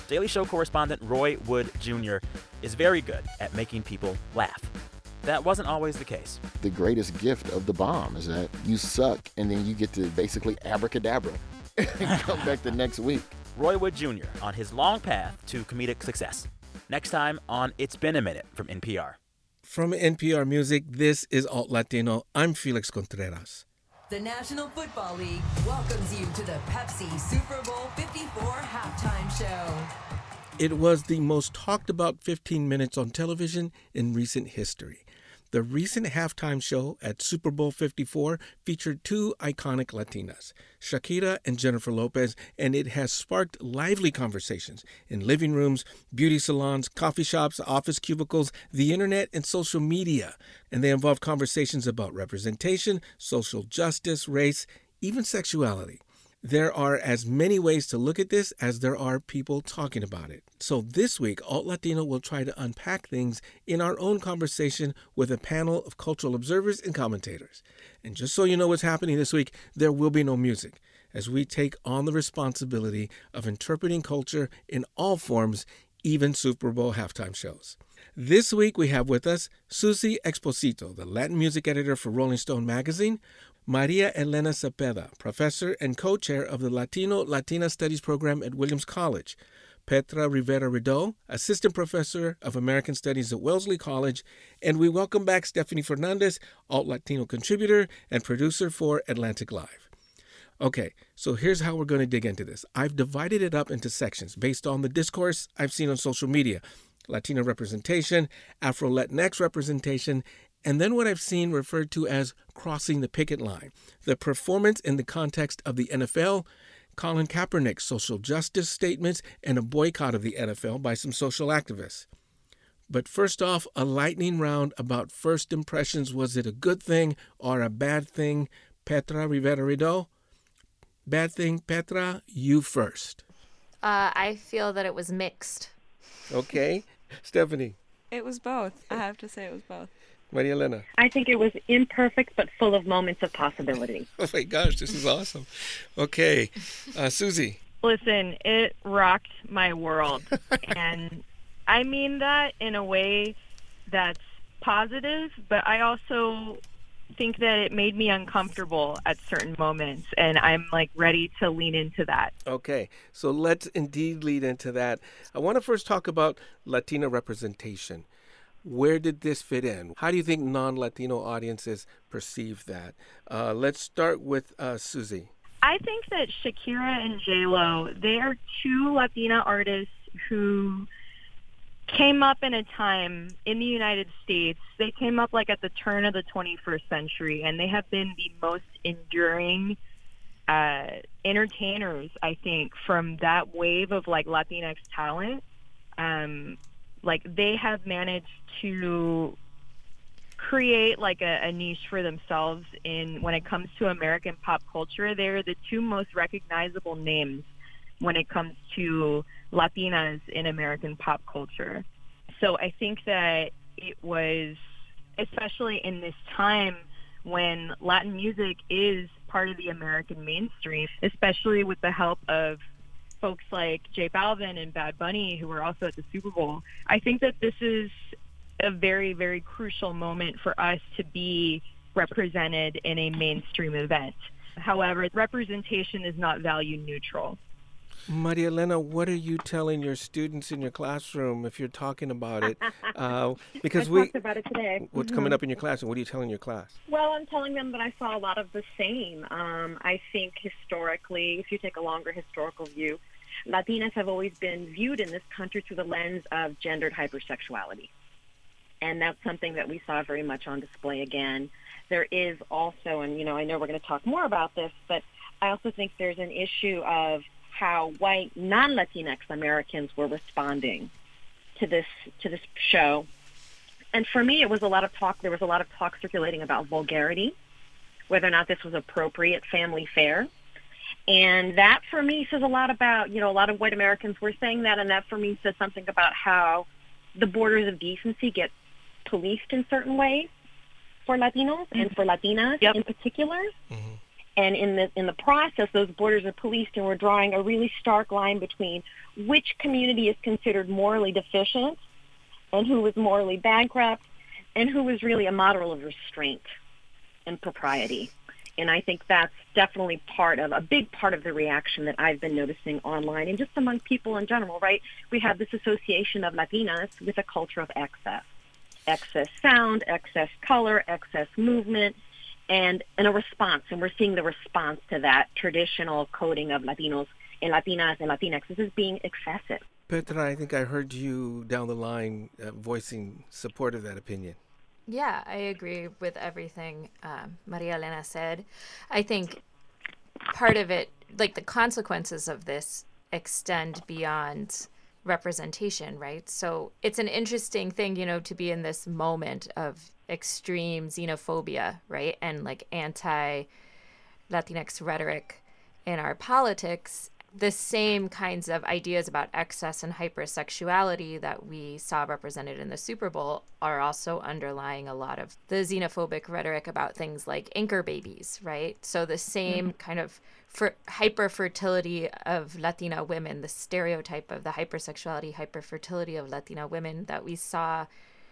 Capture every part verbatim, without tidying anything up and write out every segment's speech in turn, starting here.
Daily Show correspondent Roy Wood Junior is very good at making people laugh. That wasn't always the case. The greatest gift of the bomb is that you suck and then you get to basically abracadabra and come back the next week. Roy Wood Junior on his long path to comedic success. Next time on It's Been a Minute from N P R. From N P R Music, this is Alt Latino. I'm Felix Contreras. The National Football League welcomes you to the Pepsi Super Bowl fifty-four halftime show. It was the most talked about fifteen minutes on television in recent history. The recent halftime show at Super Bowl fifty-four featured two iconic Latinas, Shakira and Jennifer Lopez, and it has sparked lively conversations in living rooms, beauty salons, coffee shops, office cubicles, the internet, and social media. And they involve conversations about representation, social justice, race, even sexuality. There are as many ways to look at this as there are people talking about it. So this week, Alt Latino will try to unpack things in our own conversation with a panel of cultural observers and commentators. And just so you know what's happening this week, there will be no music, as we take on the responsibility of interpreting culture in all forms, even Super Bowl halftime shows. This week, we have with us Susie Exposito, the Latin music editor for Rolling Stone magazine, Maria Elena Cepeda, professor and co-chair of the Latino-Latina Studies program at Williams College, Petra Rivera Rideau, assistant professor of American Studies at Wellesley College, and we welcome back Stephanie Fernandez, alt-Latino contributor and producer for Atlantic Live. Okay, so here's how we're going to dig into this. I've divided it up into sections based on the discourse I've seen on social media: Latino representation, Afro-Latinx representation, and then what I've seen referred to as crossing the picket line, the performance in the context of the N F L, Colin Kaepernick's social justice statements, and a boycott of the N F L by some social activists. But first off, a lightning round about first impressions. Was it a good thing or a bad thing? Petra Rivera Rideau? Bad thing, Petra, you first. Uh, I feel that it was mixed. Okay. Stephanie? It was both. I have to say it was both. Maria Elena? I think it was imperfect but full of moments of possibility. Oh my gosh, this is awesome. Okay. Uh, Susie? Listen, it rocked my world. And I mean that in a way that's positive, but I also think that it made me uncomfortable at certain moments, and I'm like ready to lean into that. Okay, so let's indeed lead into that. I want to first talk about Latino representation. Where did this fit in? How do you think non-Latino audiences perceive that? Uh, let's start with uh, Susie. I think that Shakira and J-Lo, they are two Latina artists who came up in a time in the United States. They came up like at the turn of the twenty-first century, and they have been the most enduring uh, entertainers, I think, from that wave of like Latinx talent. Um, like they have managed to create like a, a niche for themselves in when it comes to American pop culture. They're the two most recognizable names when it comes to Latinas in American pop culture. So I think that it was, especially in this time when Latin music is part of the American mainstream, especially with the help of folks like J Balvin and Bad Bunny, who were also at the Super Bowl. I think that this is a very, very crucial moment for us to be represented in a mainstream event. However, representation is not value neutral. Maria Elena, what are you telling your students in your classroom if you're talking about it? Uh, because I we talked about it today. What's mm-hmm. coming up in your classroom? What are you telling your class? Well, I'm telling them that I saw a lot of the same. Um, I think historically, if you take a longer historical view, Latinas have always been viewed in this country through the lens of gendered hypersexuality. And that's something that we saw very much on display again. There is also, and you know, I know we're going to talk more about this, but I also think there's an issue of how white non-Latinx Americans were responding to this to this show. And for me, it was a lot of talk. There was a lot of talk circulating about vulgarity, whether or not this was appropriate family fare. And that, for me, says a lot about, you know, a lot of white Americans were saying that, and that, for me, says something about how the borders of decency get policed in certain ways for Latinos mm-hmm. and for Latinas yep. in particular. Mm-hmm. And in the in the process, those borders are policed, and we're drawing a really stark line between which community is considered morally deficient and who is morally bankrupt and who is really a model of restraint and propriety. And I think that's definitely part of, a big part of the reaction that I've been noticing online and just among people in general, right? We have this association of Latinas with a culture of excess. Excess sound, excess color, excess movement, and, and a response. And we're seeing the response to that traditional coding of Latinos and Latinas and Latinx. This is being excessive. Petra, I think I heard you down the line uh, voicing support of that opinion. Yeah, I agree with everything um, Maria Elena said. I think part of it, like the consequences of this, extend beyond representation, right? So it's an interesting thing, you know, to be in this moment of extreme xenophobia, right? And like anti-Latinx rhetoric in our politics. The same kinds of ideas about excess and hypersexuality that we saw represented in the Super Bowl are also underlying a lot of the xenophobic rhetoric about things like anchor babies, right? So the same mm-hmm. kind of fer- hyperfertility of Latina women, the stereotype of the hypersexuality, hyperfertility of Latina women that we saw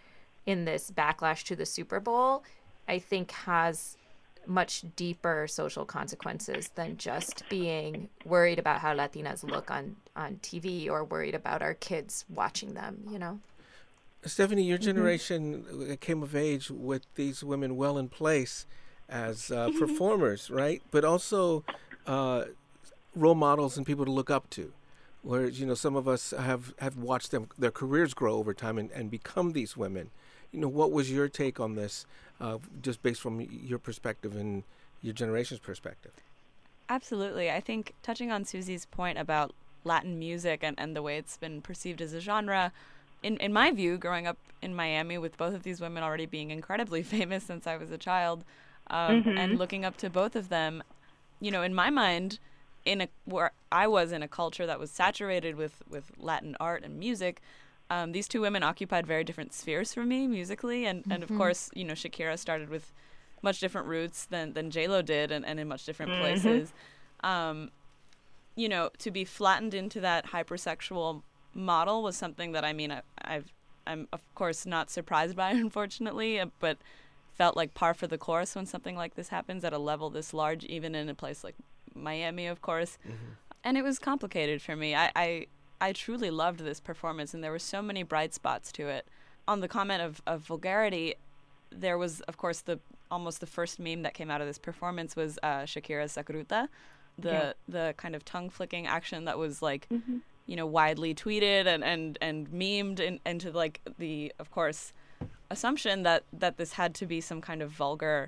in this backlash to the Super Bowl, I think has much deeper social consequences than just being worried about how Latinas look on, on T V or worried about our kids watching them, you know? Stephanie, your generation mm-hmm. came of age with these women well in place as uh, mm-hmm. performers, right? But also uh, role models and people to look up to. Whereas, you know, some of us have, have watched them, their careers grow over time and, and become these women. You know, what was your take on this, uh, just based from your perspective and your generation's perspective? Absolutely. I think touching on Susie's point about Latin music and, and the way it's been perceived as a genre, in, in my view, growing up in Miami with both of these women already being incredibly famous since I was a child, um, mm-hmm. and looking up to both of them, you know, in my mind, in a where I was in a culture that was saturated with, with Latin art and music, Um, these two women occupied very different spheres for me musically, and, mm-hmm. and of course, you know, Shakira started with much different roots than, than J-Lo did, and, and in much different mm-hmm. places. Um, you know, to be flattened into that hypersexual model was something that, I mean, I, I've, I'm, of course, not surprised by, unfortunately, uh, but felt like par for the course when something like this happens at a level this large, even in a place like Miami, of course. Mm-hmm. And it was complicated for me. I... I I truly loved this performance, and there were so many bright spots to it. On the comment of, of vulgarity, there was, of course, the almost the first meme that came out of this performance was uh, Shakira's Sacruta, the yeah. the kind of tongue-flicking action that was, like, mm-hmm. you know, widely tweeted and, and, and memed in, into, like, the, of course, assumption that, that this had to be some kind of vulgar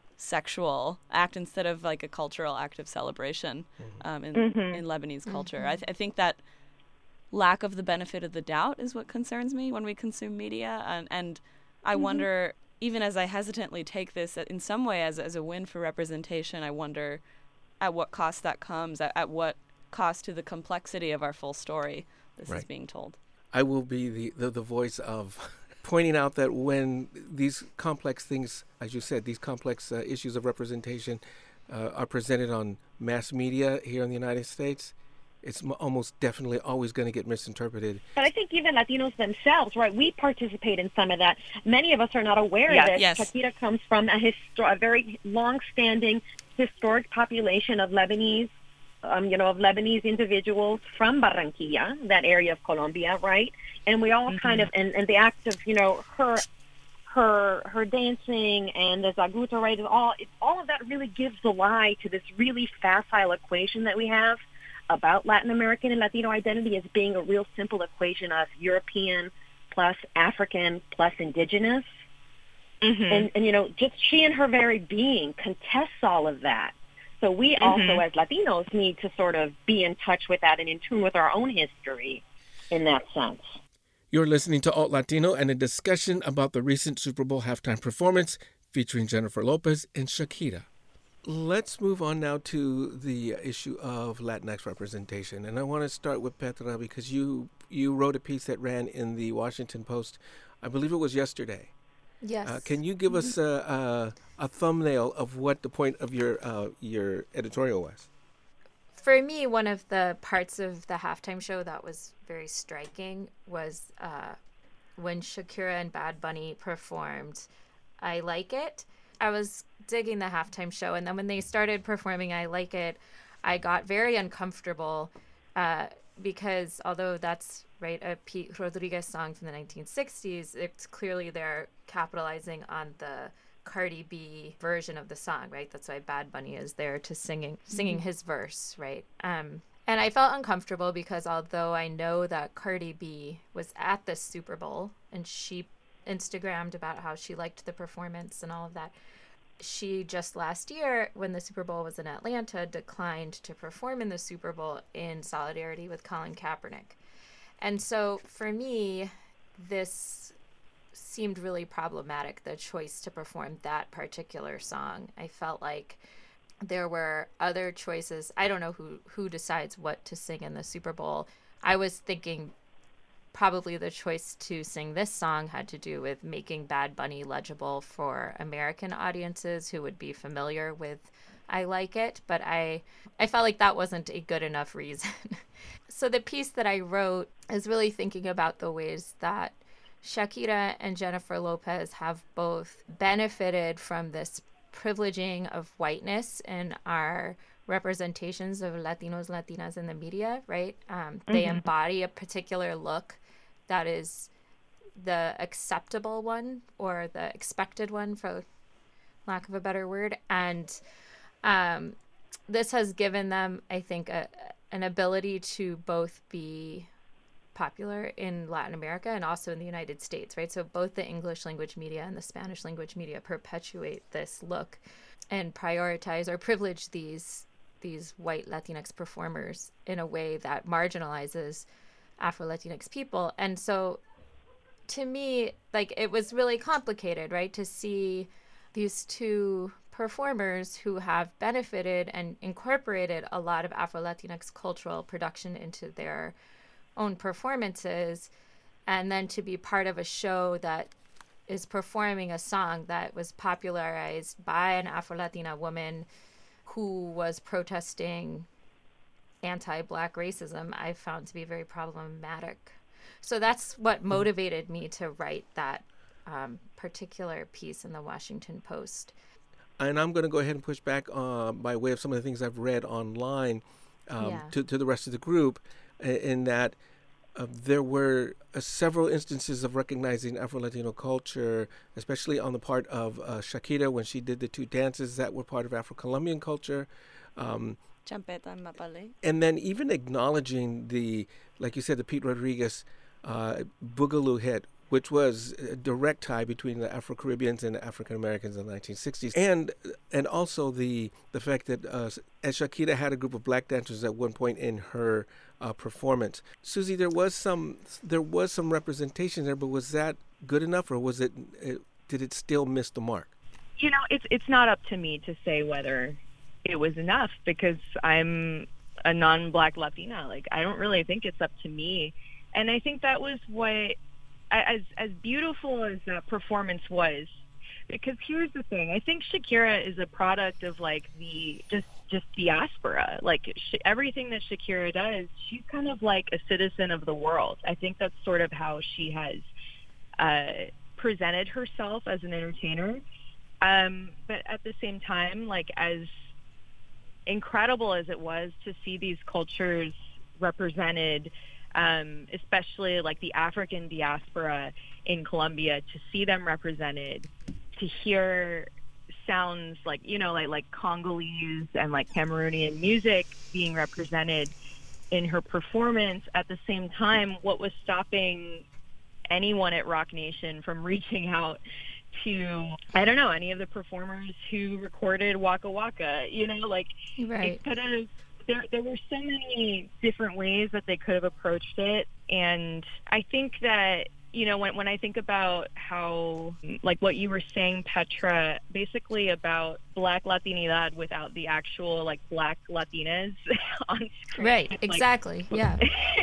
sexual act instead of, like, a cultural act of celebration mm-hmm. um, in, mm-hmm. in Lebanese culture. Mm-hmm. I, th- I think that lack of the benefit of the doubt is what concerns me when we consume media. And, and I mm-hmm. wonder, even as I hesitantly take this in some way as, as a win for representation, I wonder at what cost that comes, at, at what cost to the complexity of our full story this right. is being told. I will be the, the, the voice of pointing out that when these complex things, as you said, these complex uh, issues of representation uh, are presented on mass media here in the United States, it's m- almost definitely always going to get misinterpreted. But I think even Latinos themselves, right, we participate in some of that. Many of us are not aware yeah, that yes. Shakira comes from a, histo- a very long-standing historic population of Lebanese, um, you know, of Lebanese individuals from Barranquilla, that area of Colombia, right? And we all mm-hmm. kind of, and, and the act of, you know, her her her dancing and the Zaguta, right, all, it, all of that really gives the lie to this really facile equation that we have about Latin American and Latino identity as being a real simple equation of European plus African plus indigenous. Mm-hmm. And, and, you know, just she and her very being contests all of that. So we mm-hmm. also, as Latinos, need to sort of be in touch with that and in tune with our own history in that sense. You're listening to Alt Latino and a discussion about the recent Super Bowl halftime performance featuring Jennifer Lopez and Shakira. Let's move on now to the issue of Latinx representation. And I want to start with Petra because you you wrote a piece that ran in the Washington Post, I believe it was yesterday, Yes. Uh, can you give us a, a, a thumbnail of what the point of your uh, your editorial was? For me, one of the parts of the halftime show that was very striking was uh, when Shakira and Bad Bunny performed I Like It. I was digging the halftime show, and then when they started performing I Like It, I got very uncomfortable uh, because although that's right a Pete Rodriguez song from the nineteen sixties, it's clearly they're capitalizing on the Cardi B version of the song, right? That's why Bad Bunny is there to singing singing his verse, right? Um, and I felt uncomfortable because although I know that Cardi B was at the Super Bowl and she Instagrammed about how she liked the performance and all of that, she just last year, when the Super Bowl was in Atlanta, declined to perform in the Super Bowl in solidarity with Colin Kaepernick. And so for me, this seemed really problematic, the choice to perform that particular song. I felt like there were other choices. I don't know who, who decides what to sing in the Super Bowl. I was thinking probably the choice to sing this song had to do with making Bad Bunny legible for American audiences who would be familiar with I Like It, but I I felt like that wasn't a good enough reason. So the piece that I wrote is really thinking about the ways that Shakira and Jennifer Lopez have both benefited from this privileging of whiteness in our representations of Latinos, Latinas in the media, right? Um, mm-hmm. They embody a particular look that is the acceptable one or the expected one, for lack of a better word. And um, this has given them, I think, a, an ability to both be popular in Latin America and also in the United States, right? So both the English language media and the Spanish language media perpetuate this look and prioritize or privilege these these white Latinx performers in a way that marginalizes Afro-Latinx people. And so to me, like, it was really complicated, right, to see these two performers who have benefited and incorporated a lot of Afro-Latinx cultural production into their own performances, and then to be part of a show that is performing a song that was popularized by an Afro-Latina woman who was protesting anti-Black racism, I found to be very problematic. So that's what motivated me to write that um, particular piece in the Washington Post. And I'm going to go ahead and push back uh, by way of some of the things I've read online um, yeah. to, to the rest of the group, in that uh, there were uh, several instances of recognizing Afro-Latino culture, especially on the part of uh, Shakira when she did the two dances that were part of Afro-Colombian culture. Um, Champeta and Mapale. And then even acknowledging the, like you said, the Pete Rodriguez uh, Boogaloo hit, which was a direct tie between the Afro-Caribbeans and the African-Americans in the nineteen sixties. And and also the the fact that uh, as Shakira had a group of Black dancers at one point in her uh, performance. Susie, there was some there was some representation there, but was that good enough, or was it, it did it still miss the mark? You know, it's it's not up to me to say whether it was enough, because I'm a non-Black Latina. Like, I don't really think it's up to me. And I think that was what, as as beautiful as that performance was, because here's the thing, I think Shakira is a product of like the just just diaspora. Like sh- everything that Shakira does, she's kind of like a citizen of the world. I think that's sort of how she has uh, presented herself as an entertainer. Um, but at the same time, like, as incredible as it was to see these cultures represented, um, especially like the African diaspora in Colombia, to see them represented, to hear sounds like, you know, like, like Congolese and like Cameroonian music being represented in her performance. At the same time, what was stopping anyone at Roc Nation from reaching out to, I don't know, any of the performers who recorded Waka Waka? You know, like, right. It could have, there, there were so many different ways that they could have approached it. And I think that you know, when, when I think about how, like what you were saying, Petra, basically about Black Latinidad without the actual, like, Black Latinas on screen. Right, like, exactly, yeah.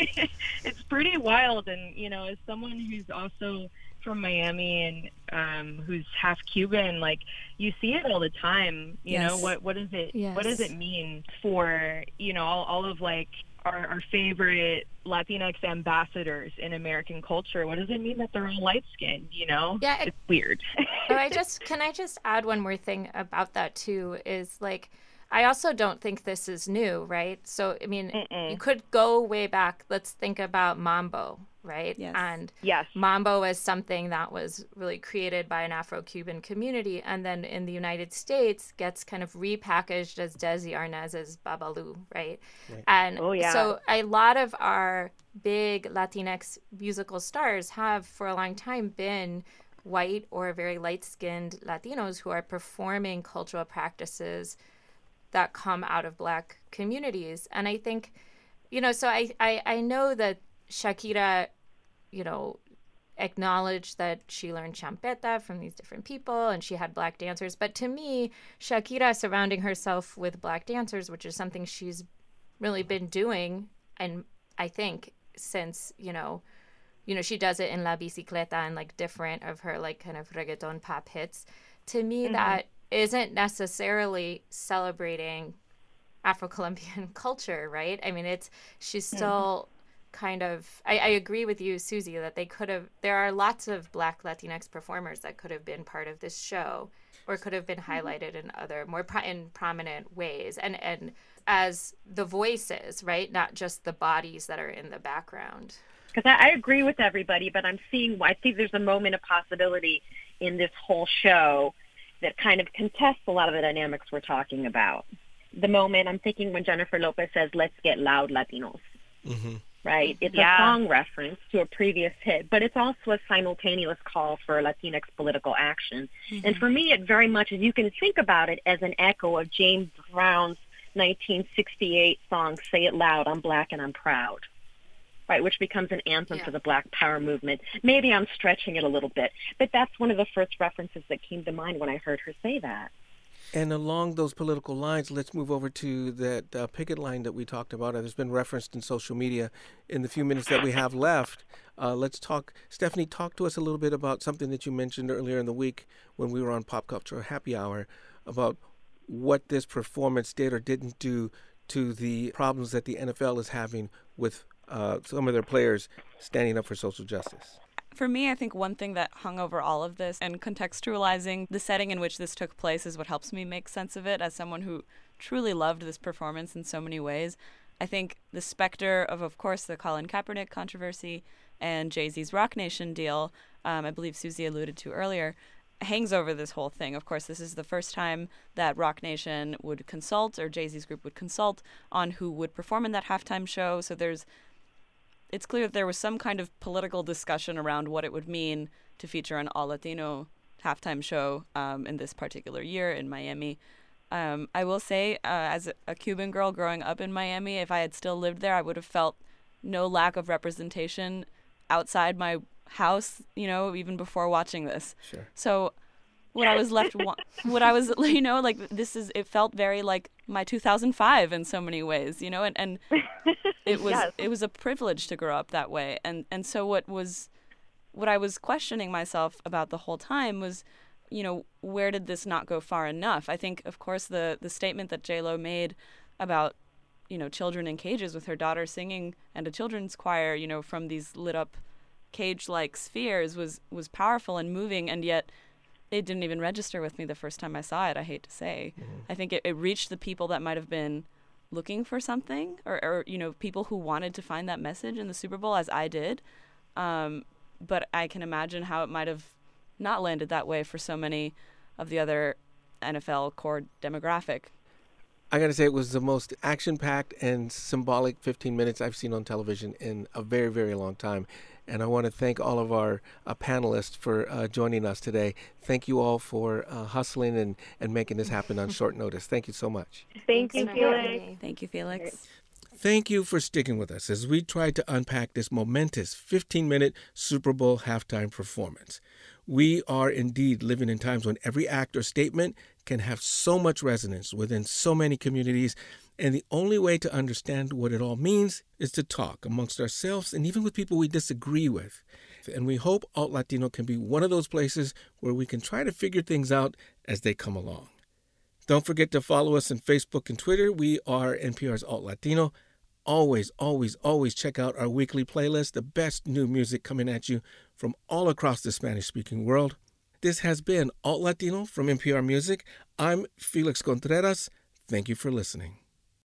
It's pretty wild. And, you know, as someone who's also from Miami and um, who's half Cuban, like, you see it all the time. You Yes. know, what what does it Yes. what does it mean for, you know, all, all of, like, Our, our favorite Latinx ambassadors in American culture? What does it mean that they're all light-skinned, you know? Yeah, it- It's weird. Oh, I just can I just add one more thing about that too is like I also don't think this is new, right? So I mean, Mm-mm. you could go way back. Let's think about Mambo, right? Yes. And Yes. Mambo is something that was really created by an Afro-Cuban community, and then in the United States gets kind of repackaged as Desi Arnaz's Babalu, right? And Oh, yeah. so a lot of our big Latinx musical stars have for a long time been white or very light-skinned Latinos who are performing cultural practices that come out of Black communities. And I think, you know, so I, I, I know that Shakira, you know, acknowledged that she learned champeta from these different people and she had Black dancers. But to me, Shakira surrounding herself with Black dancers, which is something she's really been doing, and I think since, you know, you know, she does it in La Bicicleta and like different of her like kind of reggaeton pop hits. To me, that isn't necessarily celebrating Afro-Colombian culture, right? I mean, it's she's still kind of. I, I agree with you, Susie, that they could have. There are lots of Black Latinx performers that could have been part of this show, or could have been highlighted in other more pro- in prominent ways, and and as the voices, right? Not just the bodies that are in the background. Because I, I agree with everybody, but I'm seeing, I think there's a moment of possibility in this whole show that kind of contests a lot of the dynamics we're talking about. The moment, I'm thinking when Jennifer Lopez says, "Let's get loud, Latinos." Mm-hmm. Right? It's Yeah. a song reference to a previous hit, but it's also a simultaneous call for Latinx political action. And for me, it very much, you can think about it as an echo of James Brown's nineteen sixty-eight song, "Say It Loud, I'm Black and I'm Proud." Right, which becomes an anthem Yeah. for the Black Power movement. Maybe I'm stretching it a little bit, but that's one of the first references that came to mind when I heard her say that. And along those political lines, let's move over to that uh, picket line that we talked about. It's been referenced in social media. In the few minutes that we have left, uh, let's talk. Stephanie, talk to us a little bit about something that you mentioned earlier in the week when we were on Pop Culture Happy Hour about what this performance did or didn't do to the problems that the N F L is having with uh, some of their players standing up for social justice. For me, I think one thing that hung over all of this and contextualizing the setting in which this took place is what helps me make sense of it as someone who truly loved this performance in so many ways. I think the specter of, of course, the Colin Kaepernick controversy and Jay-Z's Rock Nation deal, um, I believe Susie alluded to earlier, hangs over this whole thing. Of course, this is the first time that Rock Nation would consult, or Jay-Z's group would consult, on who would perform in that halftime show. So there's it's clear that there was some kind of political discussion around what it would mean to feature an all-Latino halftime show um, in this particular year in Miami. Um, I will say, uh, as a, a Cuban girl growing up in Miami, if I had still lived there, I would have felt no lack of representation outside my house, you know, even before watching this. Sure. So what I was left, wa- what I was, you know, like this is, it felt very like my two thousand five in so many ways, you know, and, and it was, Yes. it was a privilege to grow up that way. And, and so what was, what I was questioning myself about the whole time was, you know, where did this not go far enough? I think, of course, the, the statement that J-Lo made about, you know, children in cages with her daughter singing and a children's choir, you know, from these lit up cage-like spheres was, was powerful and moving, and yet it didn't even register with me the first time I saw it, I hate to say. Mm-hmm. I think it, it reached the people that might have been looking for something, or, or, you know, people who wanted to find that message in the Super Bowl, as I did. Um, but I can imagine how it might have not landed that way for so many of the other N F L core demographic. I got to say, it was the most action-packed and symbolic fifteen minutes I've seen on television in a very, very long time. And I want to thank all of our uh, panelists for uh, joining us today. Thank you all for uh, hustling and, and making this happen on short notice. Thank you so much. Thank Thanks you, for having Felix. me. Thank you, Felix. Thank you for sticking with us as we try to unpack this momentous fifteen-minute Super Bowl halftime performance. We are indeed living in times when every act or statement can have so much resonance within so many communities, and the only way to understand what it all means is to talk amongst ourselves and even with people we disagree with. And we hope Alt Latino can be one of those places where we can try to figure things out as they come along. Don't forget to follow us on Facebook and Twitter. We are N P R's Alt Latino. Always, always, always check out our weekly playlist, the best new music coming at you from all across the Spanish-speaking world. This has been Alt Latino from N P R Music. I'm Felix Contreras. Thank you for listening.